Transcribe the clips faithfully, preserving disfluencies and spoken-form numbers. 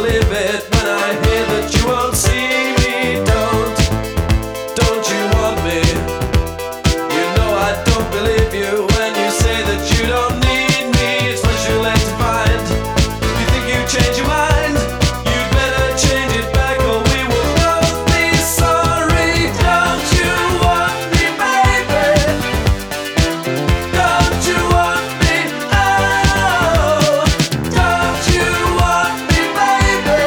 believe it when I hear that you won't see me. Don't, don't you want me? You know I don't believe you when you say that you don't need me. It's much too late to find. You think you change your mind? You'd better change it back or we will both be sorry. Don't you want me, baby? Don't you want me? Oh, don't you want me, baby?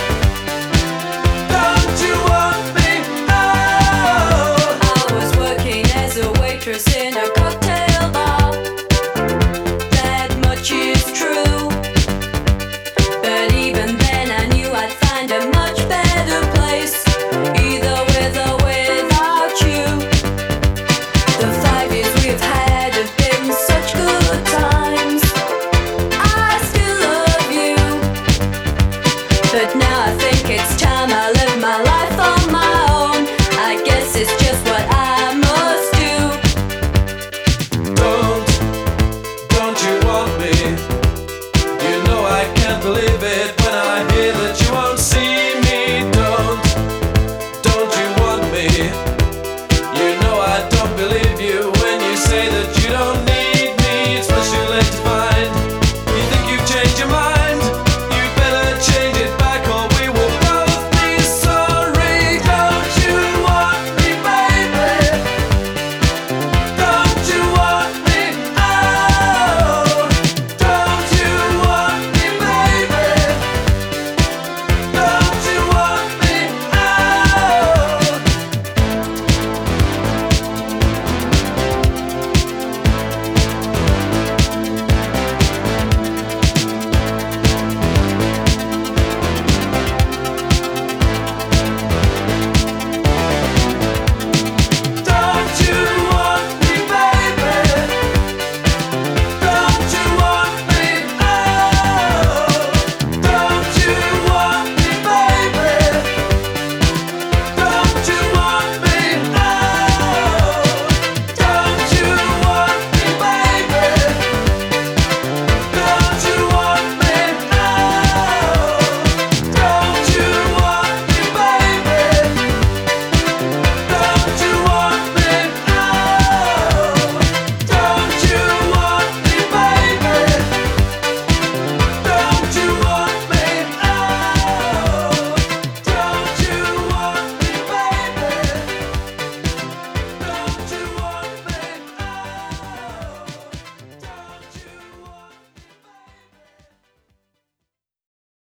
Don't you want me? Oh. I was working as a waitress in a cocktail bar. That much is true. But even then I knew I'd find a much better place, either with or without you. The five years we've had have been such good times. I still love you, but now I think it's time I live my life on my own. I guess it's just what